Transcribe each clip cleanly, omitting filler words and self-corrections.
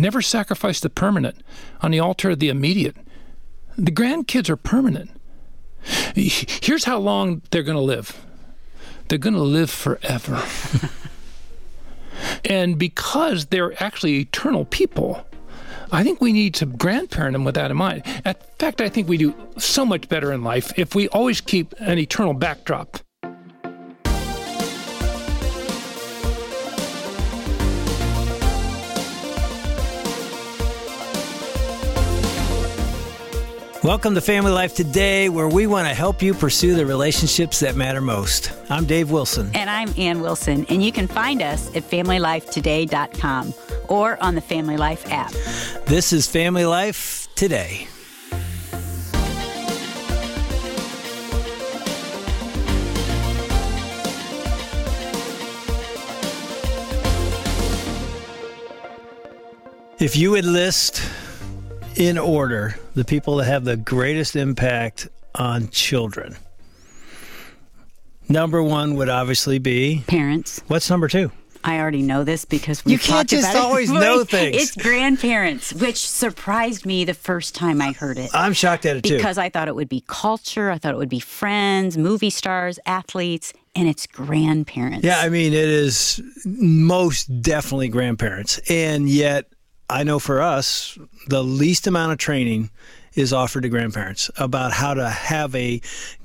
Never sacrifice the permanent on the altar of the immediate. The grandkids are permanent. Here's how long they're going to live. They're going to live forever. And because they're actually eternal people, I think we need to grandparent them with that in mind. In fact, I think we do so much better in life if we always keep an eternal backdrop. Welcome to Family Life Today, where we want to help you pursue the relationships that matter most. I'm Dave Wilson. And I'm Ann Wilson. And you can find us at FamilyLifeToday.com or on the Family Life app. This is Family Life Today. If you would list in order the people that have the greatest impact on children, number one would obviously be parents. What's number two? I already know this because we've talked about it. You can't just always know things. It's grandparents, which surprised me the first time I heard it. I'm shocked at it too. Because I thought it would be culture, I thought it would be friends, movie stars, athletes, and it's grandparents. Yeah, I mean, it is most definitely grandparents. And yet, I know for us, the least amount of training is offered to grandparents about how to have a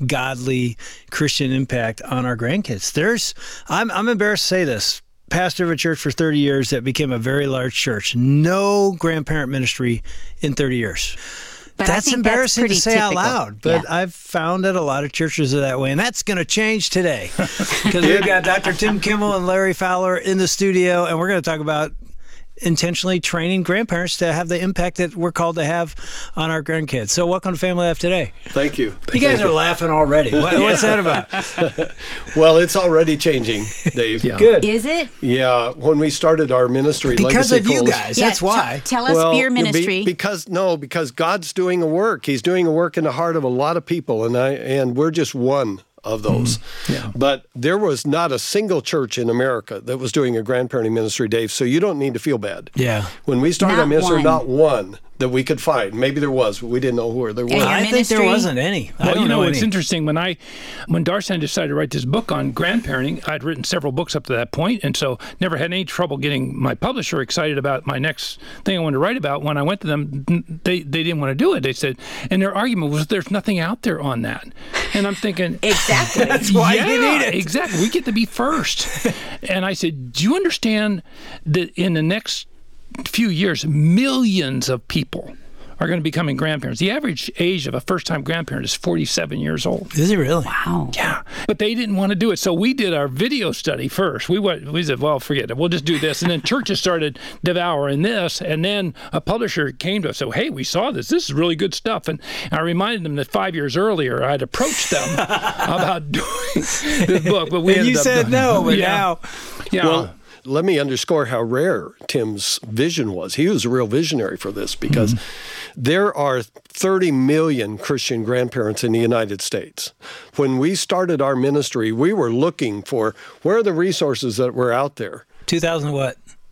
godly Christian impact on our grandkids. I'm embarrassed to say this, pastor of a church for 30 years that became a very large church, no grandparent ministry in 30 years. But that's embarrassing to say typical. out loud, but yeah. I've found that a lot of churches are that way, and that's going to change today because we've got Dr. Tim Kimmel and Larry Fowler in the studio, and we're going to talk about intentionally training grandparents to have the impact that we're called to have on our grandkids. So welcome to Family Life Today. Thank you. You guys are laughing already. What's that about? Well, it's already changing, Dave. Yeah. Good. Is it? Yeah. When we started our ministry, because Legacy of you Coalition, guys. That's why. Tell us your ministry. Because God's doing a work. He's doing a work in the heart of a lot of people, and we're just one of those. Yeah. But there was not a single church in America that was doing a grandparenting ministry, Dave, so you don't need to feel bad. Yeah. When we started Not our ministry, one. not one that we could find. Maybe there was, but we didn't know where there was. Your I think ministry? there wasn't any. I Well, don't know it's any. interesting. When Darcy decided to write this book on grandparenting, I'd written several books up to that point, and so never had any trouble getting my publisher excited about my next thing I wanted to write about. When I went to them, they didn't want to do it. They said, and their argument was, there's nothing out there on that. And I'm thinking, Exactly. That's why you need it. Exactly. We get to be first. And I said, do you understand that in the next few years, millions of people are going to be becoming grandparents? The average age of a first-time grandparent is 47 years old. Is it really? Wow. Yeah, but they didn't want to do it. So we did our video study first. We said, well, forget it. We'll just do this. And then churches started devouring this. And then a publisher came to us and said, hey, we saw this. This is really good stuff. And I reminded them that 5 years earlier, I'd approached them about doing this book. But we And you ended up said doing- no, but Yeah. now. Yeah. Well, let me underscore how rare Tim's vision was. He was a real visionary for this because there are 30 million Christian grandparents in the United States. When we started our ministry, we were looking for where are the resources that were out there. 2000 what?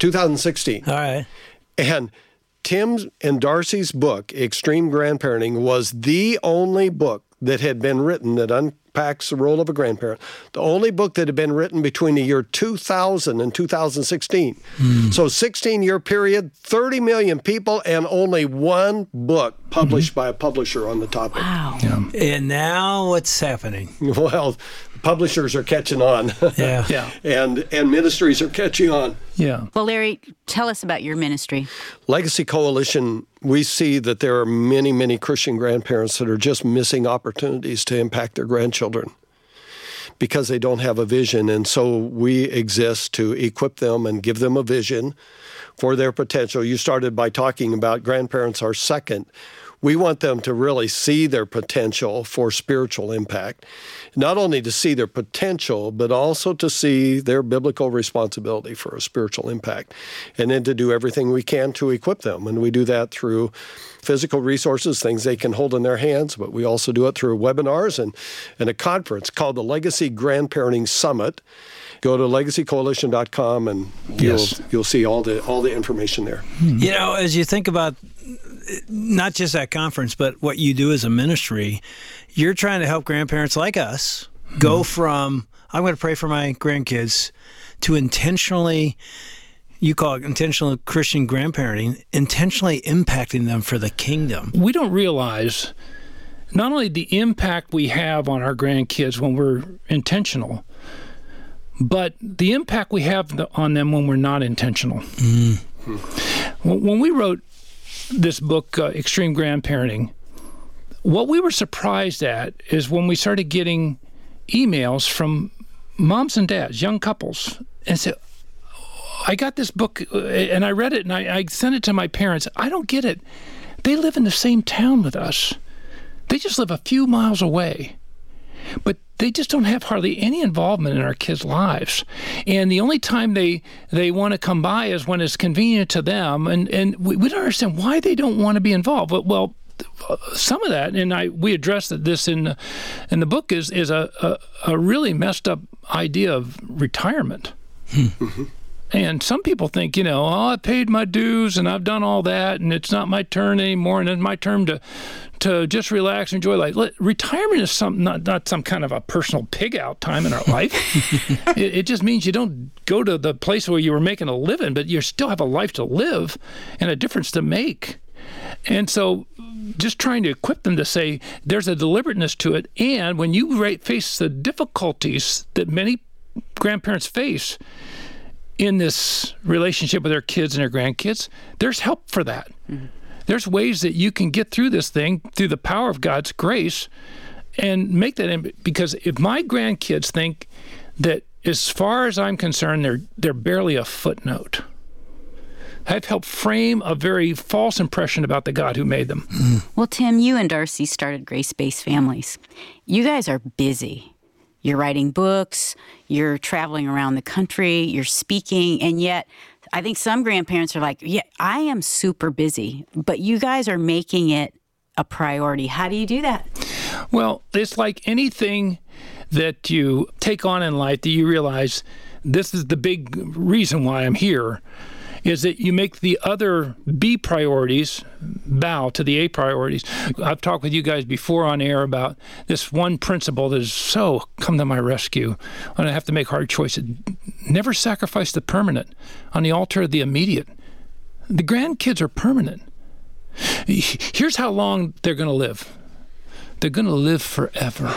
2016. All right. And Tim's and Darcy's book, Extreme Grandparenting, was the only book that had been written that unpacks the role of a grandparent. The only book that had been written between the year 2000 and 2016. So 16-year period, 30 million people, and only one book published by a publisher on the topic. Wow. And now what's happening? Well, publishers are catching on. Yeah. Yeah. and ministries are catching on. Yeah. Well, Larry, tell us about your ministry. Legacy Coalition, we see that there are many, many Christian grandparents that are just missing opportunities to impact their grandchildren because they don't have a vision. And so we exist to equip them and give them a vision for their potential. You started by talking about grandparents are second. We want them to really see their potential for spiritual impact, not only to see their potential, but also to see their biblical responsibility for a spiritual impact, and then to do everything we can to equip them. And we do that through physical resources, things they can hold in their hands, but we also do it through webinars and a conference called the Legacy Grandparenting Summit. Go to legacycoalition.com and you'll see all the information there. You know, as you think about not just that conference, but what you do as a ministry, you're trying to help grandparents like us go from, I'm going to pray for my grandkids, to intentionally, you call it intentional Christian grandparenting, intentionally impacting them for the kingdom. We don't realize not only the impact we have on our grandkids when we're intentional, but the impact we have on them when we're not intentional. When we wrote this book, Extreme Grandparenting, what we were surprised at is when we started getting emails from moms and dads, young couples, and said, I got this book and I read it and I sent it to my parents. I don't get it. They live in the same town with us. They just live a few miles away. But they just don't have hardly any involvement in our kids' lives. And the only time they want to come by is when it's convenient to them. And we don't understand why they don't want to be involved. Well, some of that, and we addressed this in the book, is a really messed up idea of retirement. And some people think, I paid my dues and I've done all that and it's not my turn anymore and it's my turn to just relax and enjoy life. Retirement is not some kind of a personal pig out time in our life. It just means you don't go to the place where you were making a living, but you still have a life to live and a difference to make. And so just trying to equip them to say there's a deliberateness to it. And when you face the difficulties that many grandparents face in this relationship with their kids and their grandkids, there's help for that. There's ways that you can get through this thing through the power of God's grace and make that. Because if my grandkids think that, as far as I'm concerned, they're barely a footnote, I've helped frame a very false impression about the God who made them. Well, Tim, you and Darcy started Grace-Based Families. You guys are busy. You're writing books, you're traveling around the country, you're speaking, and yet I think some grandparents are like, yeah, I am super busy, but you guys are making it a priority. How do you do that? Well, it's like anything that you take on in life that you realize this is the big reason why I'm here, is that you make the other B priorities bow to the A priorities. I've talked with you guys before on air about this one principle that has so come to my rescue when I have to make hard choices. Never sacrifice the permanent on the altar of the immediate. The grandkids are permanent. Here's how long they're going to live. They're going to live forever.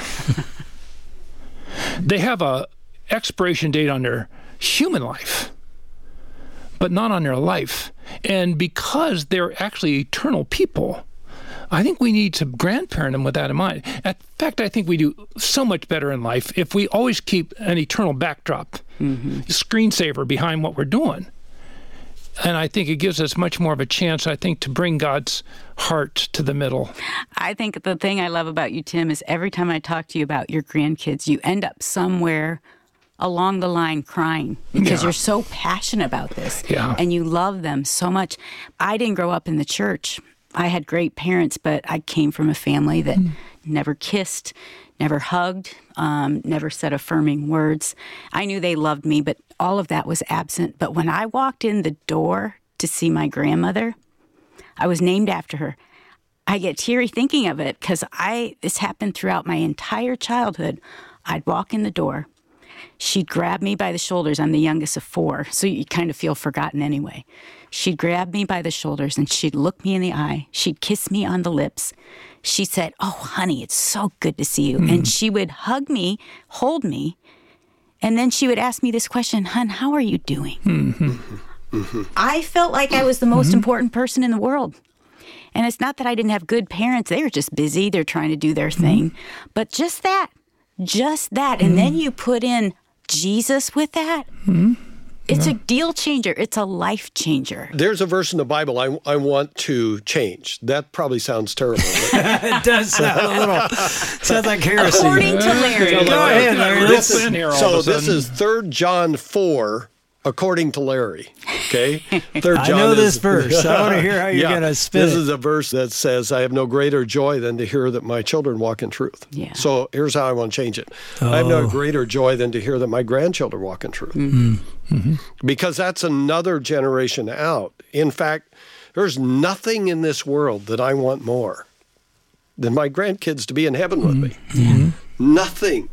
They have a expiration date on their human life, but not on their life. And because they're actually eternal people, I think we need to grandparent them with that in mind. In fact, I think we do so much better in life if we always keep an eternal backdrop, screensaver behind what we're doing. And I think it gives us much more of a chance, I think, to bring God's heart to the middle. I think the thing I love about you, Tim, is every time I talk to you about your grandkids, you end up somewhere along the line crying because you're so passionate about this and you love them so much. I didn't grow up in the church. I had great parents, but I came from a family that never kissed, never hugged, never said affirming words. I knew they loved me, but all of that was absent. But when I walked in the door to see my grandmother, I was named after her. I get teary thinking of it because this happened throughout my entire childhood. I'd walk in the door. She'd grab me by the shoulders. I'm the youngest of 4, so you kind of feel forgotten anyway. She'd grab me by the shoulders, and she'd look me in the eye. She'd kiss me on the lips. She said, "Oh, honey, it's so good to see you." And she would hug me, hold me, and then she would ask me this question, "Hun, how are you doing?" I felt like I was the most important person in the world. And it's not that I didn't have good parents. They were just busy. They're trying to do their thing. But just that. And then you put in Jesus with that. It's a deal changer. It's a life changer. There's a verse in the Bible I want to change. That probably sounds terrible. It does sound a little, sounds like heresy. According to Larry. Go ahead, Larry. So this is 3 John 4, according to Larry. Okay? 3 John I know this verse. I want to hear how you're going to spin This it. is a verse that says, I have no greater joy than to hear that my children walk in truth. Yeah. So here's how I want to change it. I have no greater joy than to hear that my grandchildren walk in truth. Mm-hmm. Because that's another generation out. In fact, there's nothing in this world that I want more than my grandkids to be in heaven with me. Mm-hmm. Nothing.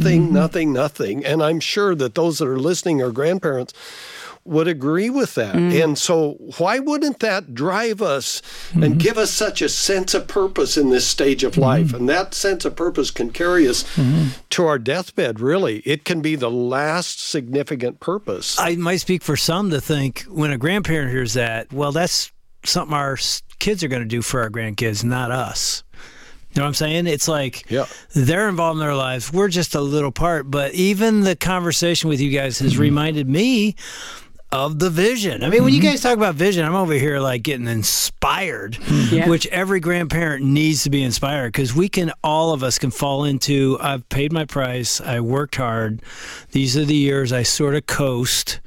And I'm sure that those that are listening are grandparents would agree with that. And so why wouldn't that drive us and give us such a sense of purpose in this stage of life? And that sense of purpose can carry us to our deathbed, really. It can be the last significant purpose. I might speak for some to think when a grandparent hears that, well, that's something our kids are going to do for our grandkids, not us. You know what I'm saying? It's like they're involved in their lives. We're just a little part. But even the conversation with you guys has reminded me of the vision. I mean, when you guys talk about vision, I'm over here like getting inspired, which every grandparent needs to be inspired, because all of us can fall into, I've paid my price, I worked hard, these are the years I sort of coast.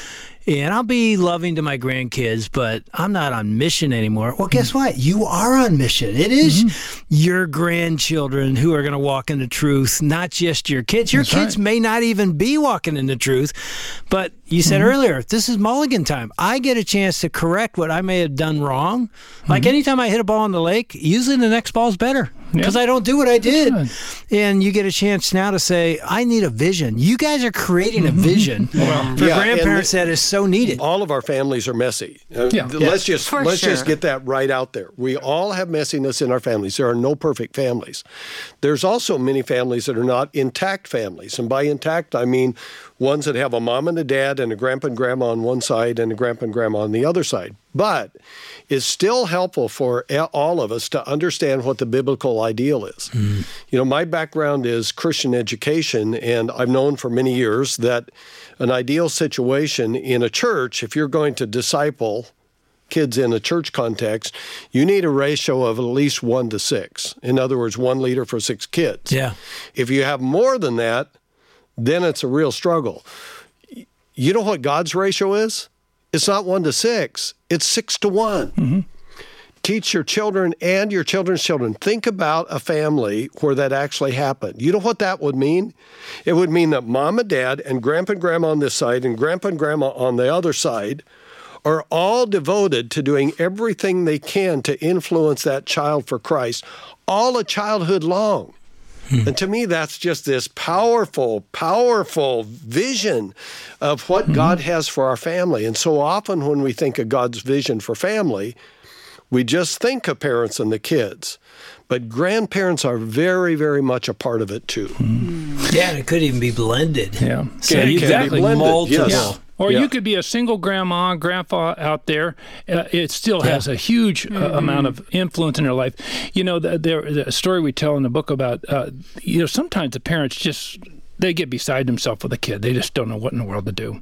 And I'll be loving to my grandkids, but I'm not on mission anymore. Well, guess what? You are on mission. It is your grandchildren who are going to walk in the truth, not just your kids. Your kids may not even be walking in the truth. But you said earlier, this is mulligan time. I get a chance to correct what I may have done wrong. Like anytime I hit a ball in the lake, usually the next ball's better because I don't do what I did. And you get a chance now to say, I need a vision. You guys are creating a vision for grandparents that is so needed. All of our families are messy. Let's just get that right out there. We all have messiness in our families. There are no perfect families. There's also many families that are not intact families. And by intact, I mean ones that have a mom and a dad and a grandpa and grandma on one side and a grandpa and grandma on the other side. But it's still helpful for all of us to understand what the biblical ideal is. You know, my background is Christian education, and I've known for many years that an ideal situation in a church, if you're going to disciple kids in a church context, you need a ratio of at least 1 to 6. In other words, 1 leader for 6 kids. Yeah. If you have more than that, then it's a real struggle. You know what God's ratio is? It's not 1 to 6. It's 6 to 1. Teach your children and your children's children. Think about a family where that actually happened. You know what that would mean? It would mean that mom and dad and grandpa and grandma on this side and grandpa and grandma on the other side are all devoted to doing everything they can to influence that child for Christ, all a childhood long. And to me, that's just this powerful, powerful vision of what God has for our family. And so often when we think of God's vision for family, we just think of parents and the kids. But grandparents are very, very much a part of it too. Yeah, and it could even be blended. Yeah. So It you've can got be blended, multiple. yes. Or you could be a single grandma, grandpa out there. It still has a huge amount of influence in their life. You know, the story we tell in the book about, sometimes the parents they get beside themselves with a kid. They just don't know what in the world to do.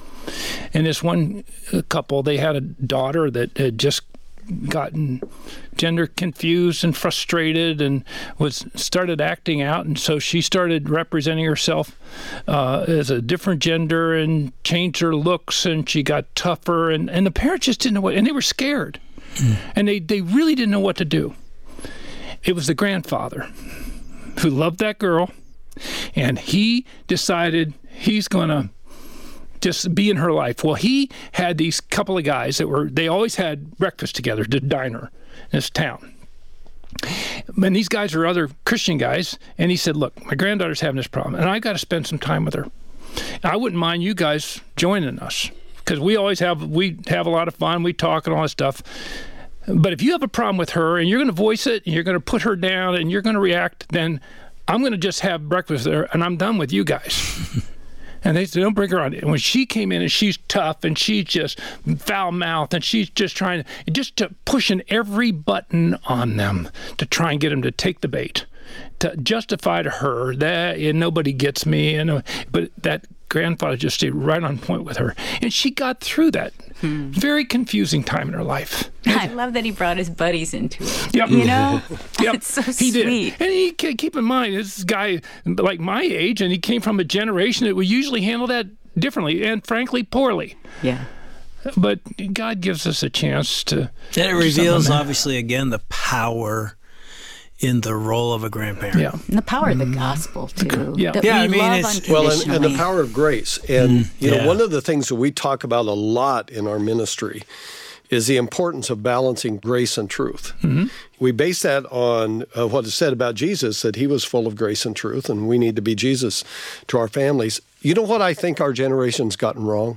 And this one couple, they had a daughter that had just gotten gender confused and frustrated and started acting out, and so she started representing herself as a different gender and changed her looks, and she got tougher, and the parents just didn't know what, and they were scared, and they really didn't know what to do. It was the grandfather who loved that girl, and he decided he's going to just be in her life. Well, he had these couple of guys they always had breakfast together, the diner in this town. And these guys are other Christian guys. And he said, look, my granddaughter's having this problem, and I got to spend some time with her. I wouldn't mind you guys joining us, because we have a lot of fun. We talk and all that stuff. But if you have a problem with her and you're going to voice it and you're going to put her down and you're going to react, then I'm going to just have breakfast there and I'm done with you guys. And they said, don't bring her on. And when she came in and she's tough and she's just foul-mouthed and she's just pushing every button on them to try and get them to take the bait, to justify to her that nobody gets me. But that grandfather just stayed right on point with her. And she got through that very confusing time in her life. I love that he brought his buddies into it. Yep. You know? Yep. It's so he sweet. Did. And keep in mind, this guy like my age, and he came from a generation that would usually handle that differently and, frankly, poorly. Yeah. But God gives us a chance to... And it reveals, obviously, again, the power in the role of a grandparent. Yeah. And the power of the gospel, too. Yeah. That Yeah, we I mean, love it's- Well, unconditionally. and the power of grace. And, you know, yeah. one of the things that we talk about a lot in our ministry is the importance of balancing grace and truth. Mm-hmm. We base that on what is said about Jesus, that he was full of grace and truth, and we need to be Jesus to our families. You know what I think our generation's gotten wrong?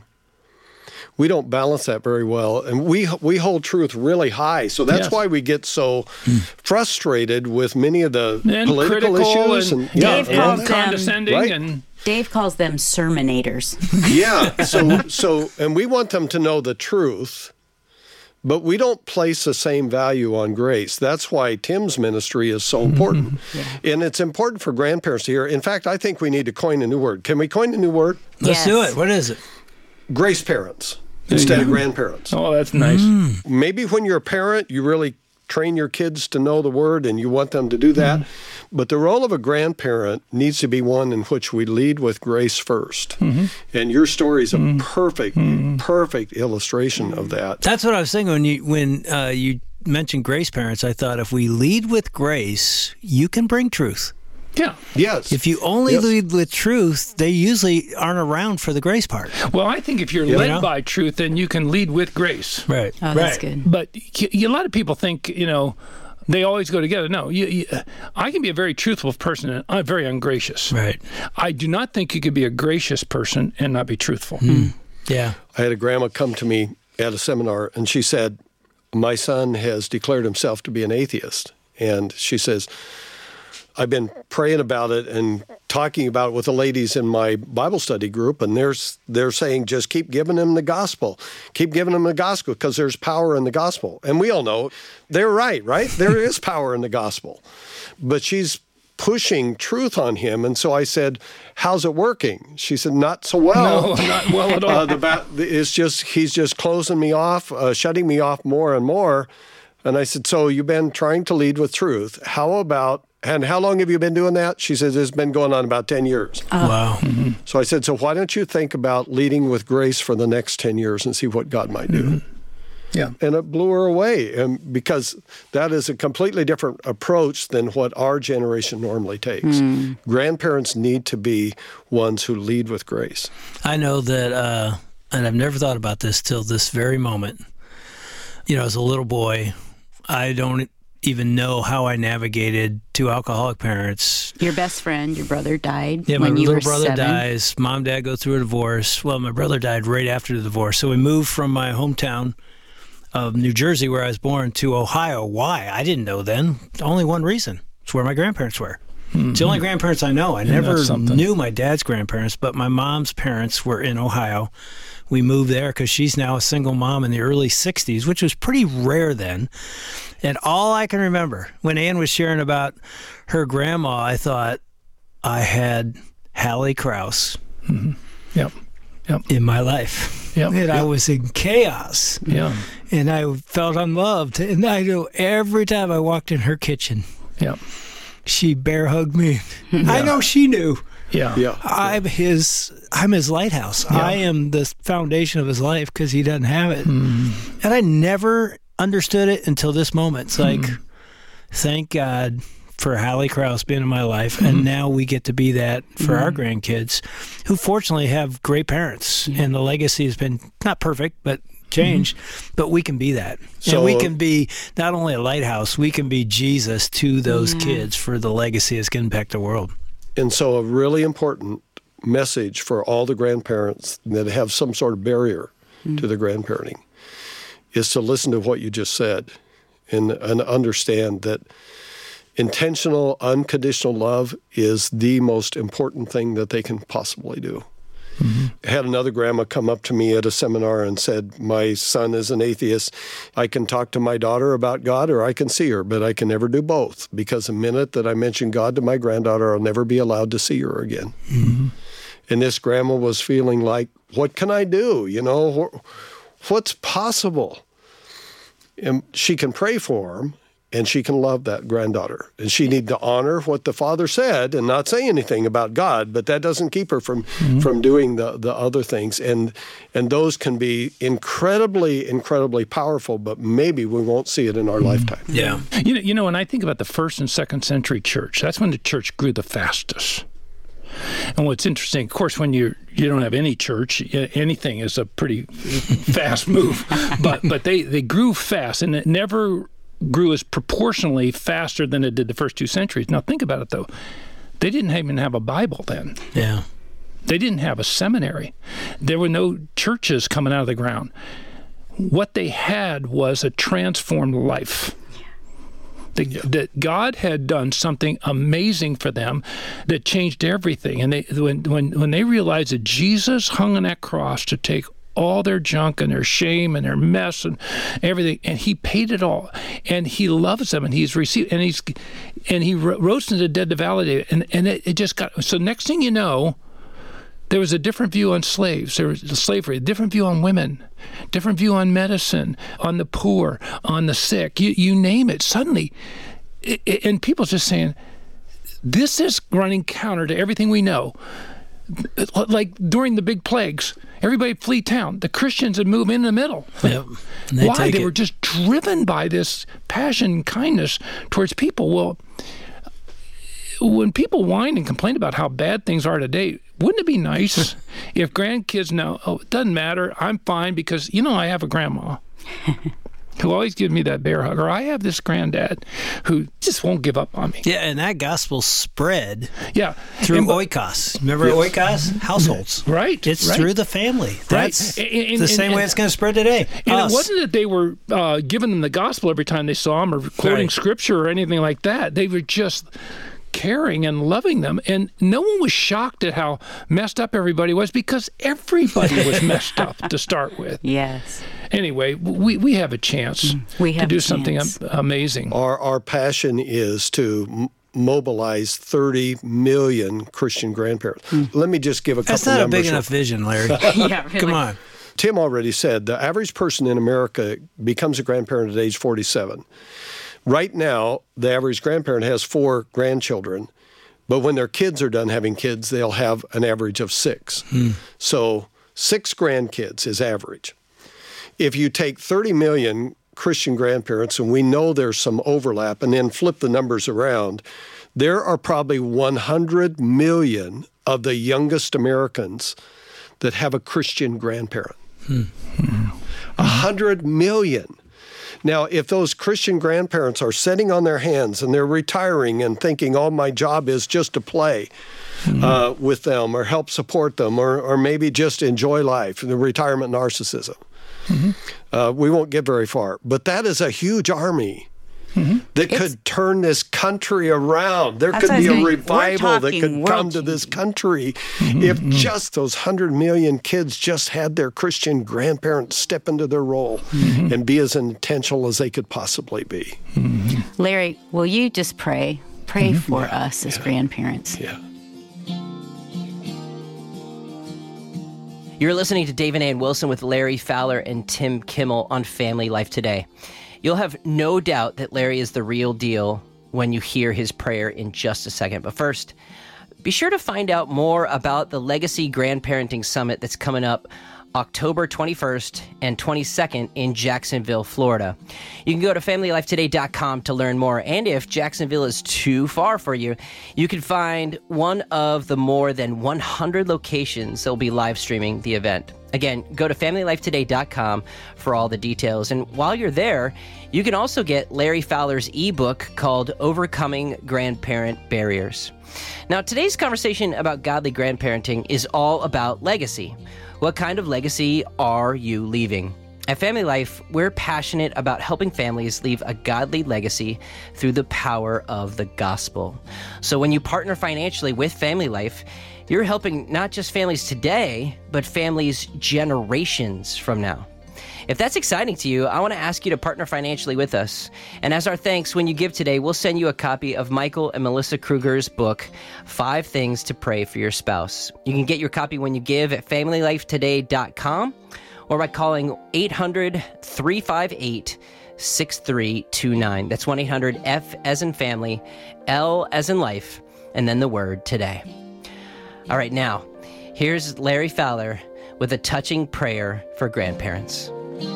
We don't balance that very well, and we hold truth really high. So that's Yes. why we get so frustrated with many of the And political critical issues. and, Dave and all calls that. them- condescending. Right. And Dave calls them sermonators. Yeah. So, and we want them to know the truth, but we don't place the same value on grace. That's why Tim's ministry is so important. And it's important for grandparents to hear. In fact, I think we need to coin a new word. Can we coin a new word? Let's do Yes. it. What is it? Grace parents instead of grandparents. oh, that's nice. Maybe when you're a parent, you really train your kids to know the word and you want them to do that. But the role of a grandparent needs to be one in which we lead with grace first. And your story is a perfect illustration of that. That's what I was thinking when you mentioned grace parents. I thought if we lead with grace, you can bring truth. Yeah. Yes. If you only Yes. lead with truth, they usually aren't around for the grace part. Well, I think if you're You led know? by truth, then you can lead with grace. Right. Oh, that's good. But a lot of people think, they always go together. No, I can be a very truthful person and I'm very ungracious. Right. I do not think you could be a gracious person and not be truthful. Yeah. I had a grandma come to me at a seminar, and she said, my son has declared himself to be an atheist. And she says, I've been praying about it and talking about it with the ladies in my Bible study group, and they're saying, just keep giving him the gospel. Keep giving him the gospel because there's power in the gospel. And we all know they're right? There is power in the gospel. But she's pushing truth on him. And so I said, how's it working? She said, not so well. No, not well at all. He's just closing me off, shutting me off more and more. And I said, so you've been trying to lead with truth. And how long have you been doing that? She says, it's been going on about 10 years. Wow. So I said, so why don't you think about leading with grace for the next 10 years and see what God might do? Yeah. And it blew her away, and because that is a completely different approach than what our generation normally takes. Grandparents need to be ones who lead with grace. I know that, and I've never thought about this till this very moment. As a little boy, I don't even know how I navigated two alcoholic parents. Your best friend, your brother died Yeah, my when you little were brother 7. dies. Mom, dad go through a divorce. Well, my brother died right after the divorce. So we moved from my hometown of New Jersey, where I was born, to Ohio. Why? I didn't know then. Only one reason. It's where my grandparents were. It's the only grandparents I know. I never knew my dad's grandparents, but my mom's parents were in Ohio. We moved there because she's now a single mom in the early 60s, which was pretty rare then. And all I can remember, when Ann was sharing about her grandma, I thought I had Hallie Krause Yep. in my life. Yep. And I was in chaos. Yeah. And I felt unloved. And I know every time I walked in her kitchen, Yep. she bear hugged me. I know she knew. Yeah. I'm his lighthouse. I am the foundation of his life because he doesn't have it. And I never understood it until this moment. It's like, thank God for Hallie Krause being in my life. And now we get to be that for our grandkids, who fortunately have great parents. And the legacy has been not perfect, but changed. But we can be that. So, and we can be not only a lighthouse, we can be Jesus to those kids for the legacy that's going to impact the world. And so a really important message for all the grandparents that have some sort of barrier to the grandparenting is to listen to what you just said and understand that intentional, unconditional love is the most important thing that they can possibly do. I had another grandma come up to me at a seminar and said, my son is an atheist. I can talk to my daughter about God or I can see her, but I can never do both because the minute that I mention God to my granddaughter, I'll never be allowed to see her again. And this grandma was feeling like, what can I do? What's possible? And she can pray for him and she can love that granddaughter. And she need to honor what the father said and not say anything about God, but that doesn't keep her from doing the other things. And those can be incredibly, incredibly powerful, but maybe we won't see it in our lifetime. Yeah. You know, when I think about the 1st and 2nd century church, that's when the church grew the fastest. And what's interesting, of course, when you don't have any church, anything is a pretty fast move. But they grew fast, and it never grew as proportionally faster than it did the first 2 centuries. Now, think about it, though. They didn't even have a Bible then. Yeah. They didn't have a seminary. There were no churches coming out of the ground. What they had was a transformed life. That God had done something amazing for them that changed everything. And when they realized that Jesus hung on that cross to take all their junk and their shame and their mess and everything, and he paid it all, and he loves them, and he's received, and he rose from the dead to validate it, and it just got. So next thing you know, there was a different view on slaves. There was slavery, a different view on women, different view on medicine, on the poor, on the sick, you name it. Suddenly, and people just saying, this is running counter to everything we know. Like during the big plagues, everybody flee town. The Christians would move in the middle. Yep. Why? They were just driven by this passion and kindness towards people. Well, when people whine and complain about how bad things are today, wouldn't it be nice if grandkids know, oh, it doesn't matter, I'm fine because, I have a grandma who always gives me that bear hug, or I have this granddad who just won't give up on me. Yeah, and that gospel spread through oikos. Remember oikos? Households. Right. It's through the family. That's the same way it's going to spread today. And it wasn't that they were giving them the gospel every time they saw them or quoting scripture or anything like that. They were just caring and loving them, and no one was shocked at how messed up everybody was because everybody was messed up to start with. Yes. Anyway, we have a chance to do something amazing. Our passion is to mobilize 30 million Christian grandparents. Let me just give a couple numbers. That's not a big enough vision, Larry. Yeah, really. Come on. Tim already said the average person in America becomes a grandparent at age 47. Right now, the average grandparent has 4 grandchildren, but when their kids are done having kids, they'll have an average of 6. So 6 grandkids is average. If you take 30 million Christian grandparents, and we know there's some overlap, and then flip the numbers around, there are probably 100 million of the youngest Americans that have a Christian grandparent. 100 million. Now, if those Christian grandparents are sitting on their hands and they're retiring and thinking, oh, my job is just to play with them or help support them or maybe just enjoy life, the retirement narcissism, we won't get very far. But that is a huge army that could turn this country around. There could be a revival that could come to this country if just those 100 million kids just had their Christian grandparents step into their role and be as intentional as they could possibly be. Larry, will you just pray? Pray for us as grandparents. Yeah. You're listening to Dave and Ann Wilson with Larry Fowler and Tim Kimmel on Family Life Today. You'll have no doubt that Larry is the real deal when you hear his prayer in just a second. But first, be sure to find out more about the Legacy Grandparenting Summit that's coming up October 21st and 22nd in Jacksonville, Florida. You can go to FamilyLifeToday.com to learn more. And if Jacksonville is too far for you, you can find one of the more than 100 locations that will be live streaming the event. Again, go to FamilyLifeToday.com for all the details. And while you're there, you can also get Larry Fowler's ebook called Overcoming Grandparent Barriers. Now, today's conversation about godly grandparenting is all about legacy. What kind of legacy are you leaving? At Family Life, we're passionate about helping families leave a godly legacy through the power of the gospel. So when you partner financially with Family Life, you're helping not just families today, but families generations from now. If that's exciting to you, I want to ask you to partner financially with us. And as our thanks, when you give today, we'll send you a copy of Michael and Melissa Kruger's book, 5 Things to Pray for Your Spouse. You can get your copy when you give at FamilyLifeToday.com or by calling 800-358 1-800-848-6329. That's 1-800-F as in family, L as in life, and then the word today. All right, now, here's Larry Fowler with a touching prayer for grandparents.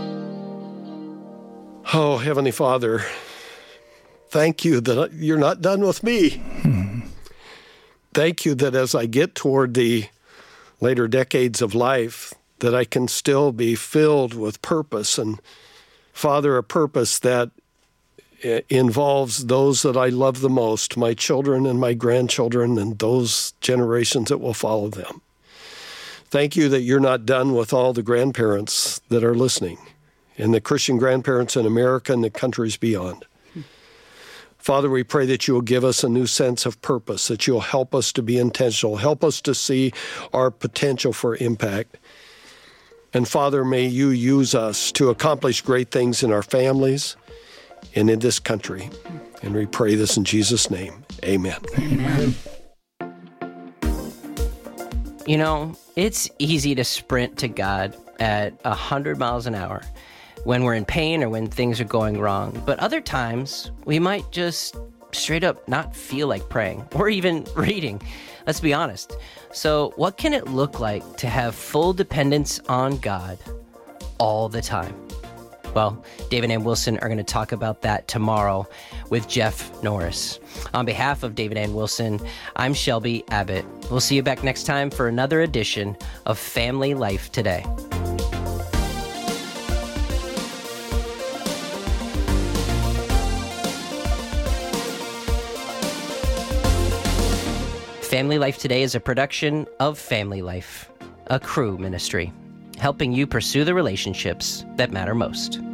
Oh, Heavenly Father, thank you that you're not done with me. Thank you that as I get toward the later decades of life, that I can still be filled with purpose. And Father, a purpose that involves those that I love the most, my children and my grandchildren and those generations that will follow them. Thank you that you're not done with all the grandparents that are listening and the Christian grandparents in America and the countries beyond. Father, we pray that you will give us a new sense of purpose, that you'll help us to be intentional, help us to see our potential for impact. And Father, may you use us to accomplish great things in our families and in this country. And we pray this in Jesus' name. Amen. Amen. You know, it's easy to sprint to God at 100 miles an hour when we're in pain or when things are going wrong. But other times, we might just straight up not feel like praying or even reading. Let's be honest. So what can it look like to have full dependence on God all the time? Well, David and Wilson are going to talk about that tomorrow with Jeff Norris. On behalf of David and Wilson, I'm Shelby Abbott. We'll see you back next time for another edition of Family Life Today. Family Life Today is a production of Family Life, a Cru ministry, helping you pursue the relationships that matter most.